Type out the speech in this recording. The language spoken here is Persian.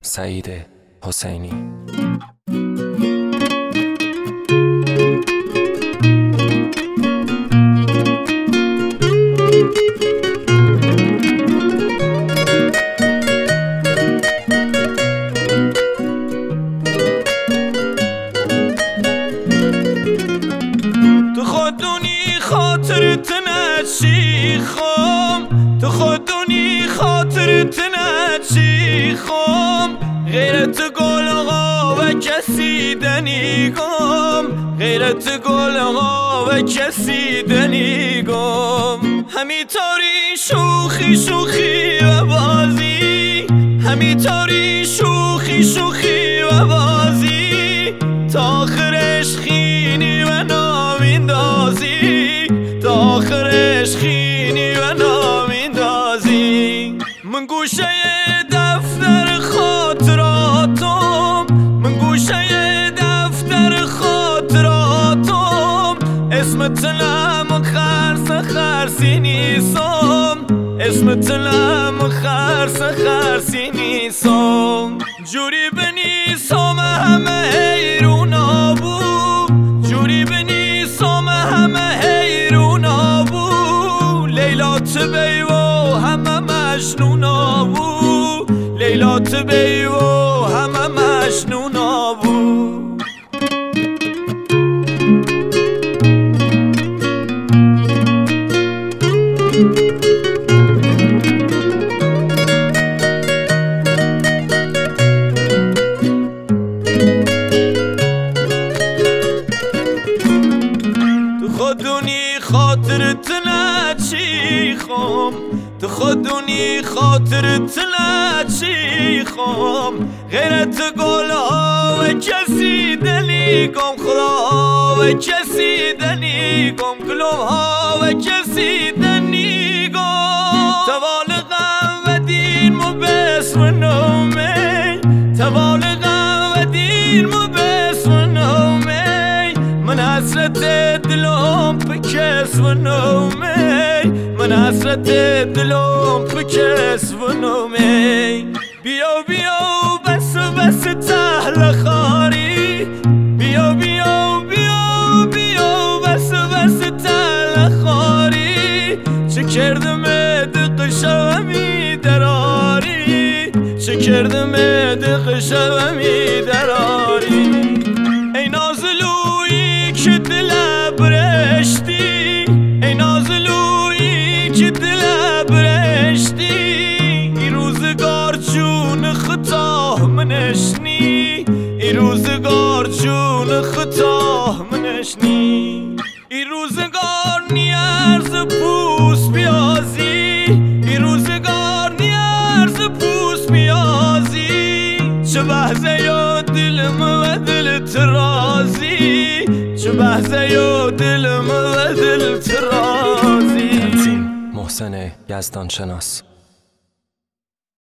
سعید حسینی. تو خودونی خاطرت نچیخم، تو خودونی خاطرت نچیخم، غیرت گلغا و کسی دنیگم، غیرت گلغا و کسی دنیگم. همیطوری شوخی شوخی و بازی، همیطوری شوخی شوخی و بازی، تا آخرش خینی و نامیندازی، تا آخرش خینی و نامیندازی. من گوشه دفتر خاطراتم، من گوشه دفتر خاطراتم، اسمت لم خرس خرسی نیستم، اسمت لم خرس خرسی نیستم. جوری بنیسم همه حیرونا بو، جوری بنیسم همه حیرونا بو، لیلا تبی و همه مجنونا بو، لیلا تبی و همه مجنونا بو. خودونی خاطرت نچیخم، تو خودونی خاطرت نچیخم، غیرت گلها و کسی دلیگم، خدا و کسی دلیگم، گلها و کسی دلیگم. توالقم و دین مو بسم نومی، توالقم و دین مو بسم نومی، من حسرت دلم بکس و نومی، من حسرت دلم بکس و نومی. بیا بیا بس بس تهل خاری، بیا بیا بیا بیا بس بس تهل خاری، چه کردم دق شومی دراری، چه کردم دق شومی دراری. ای نازلویی که دل برشتی، ای نازلویی که دل برشتی، ای روزگار جون خطا منشنی، ای روزگار جون خطا منشنی. ای روزگار نیارز پوست بیازی، ای روزگار نیارز پوست بیازی، چه بحثه یا دلم و دل ترازی، چه بحثه یا دلم و دل ترازی. محسن یزدان شناس.